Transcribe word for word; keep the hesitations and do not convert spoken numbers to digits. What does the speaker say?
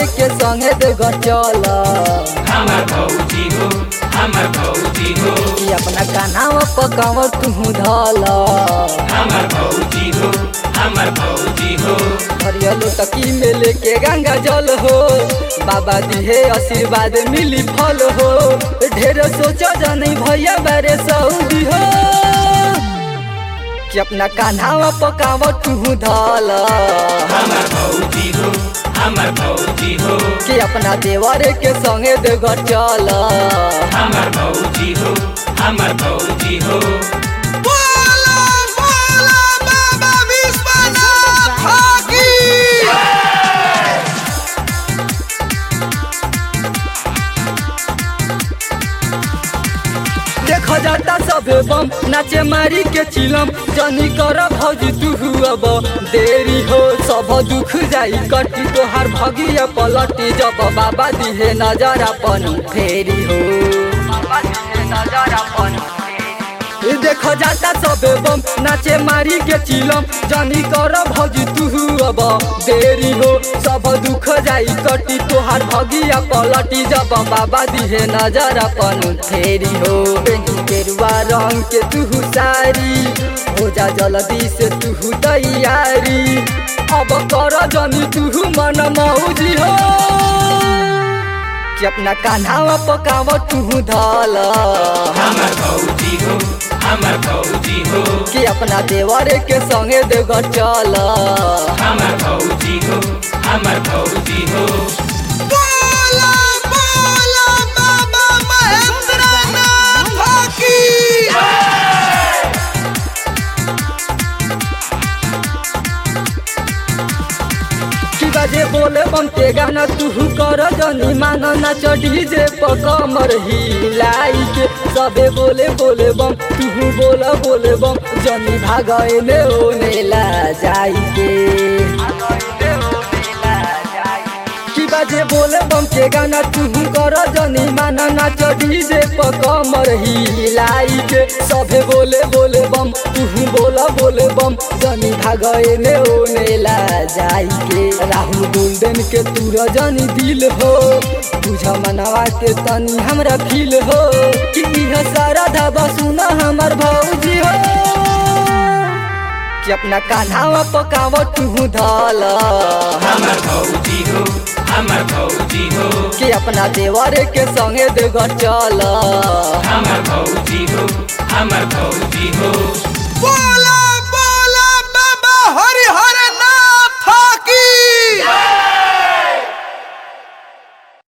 के संगे देवघर चल हमर भौजी हो हमर भौजी हो कि अपना कान्हा पकावर तू धल हमर भौजी हो हमर भौजी हो हरियलो तकी में लेके गंगा जल हो बाबा दिहे आशीर्वाद मिली फल हो ढेर सोचा जानी भैया बारे सऊदी हो कि अपना कान्हा पकावर तू धल हमर भौजी हो हमर भौजी हो कि अपना देवर के संगे देवघर चल हमर भौजी हो हमर भौजी हो बोला बोला बाबा विश्वनाथ की देखा जाता सबे बम नाचे मारी के चिलम जनी कर भौजी तू अब देरी हो सब दुख जाई कटी तोहार भगिया पलटी जब बाबा दिहे नजर अपन फेरी हो बाबा दिहे नजर अपन देखो जाता सबे बम नाचे मारी के चिलम जनी कर भौजी तू अब देरी हो सब दुख जाई कटी तोहार भगिया पलटी जब बाबा दिहे नजर अपन फेरी हो गेरुआ रंग के तू सारी हो जा जल्दी से तू तैयारी अब कर जनी तू मन मौजी हो कि अपना कान्हा पकाव तू धल हमर भौजी हो हमर भौजी हो कि अपना देवर के संगे देवघर चल हमर भौजी हो हमर भौजी हो बोला बोला बाबा महेंद्रनाथ की कि बजे बोले बम के गाना तू कर जनी माना नाच डीजे पर कमर हिलाई के सबे बोले बोले बम तू बोला बोले बम जनी भागे ले ओने ला जाई के कि बजे बोले बम के गाना तू कर जनी माना नाच डीजे पर कमर हिलाई के सबे बोले बोले बम तू बोला बोले बम जनी भागे ले ओने ला जाई के राहुल गोल्डन के तू रजनी दिल हो तुझा मनवा के तनी हमरा फील हो कि इह सारा धाबा सुना हमर भौजी हो कि अपना कान्हा पकाव तू धल हमर भौजी हो हमर भौजी हो कि अपना देवर के संगे देवघर चल हमर भौजी हो हमर भौजी हो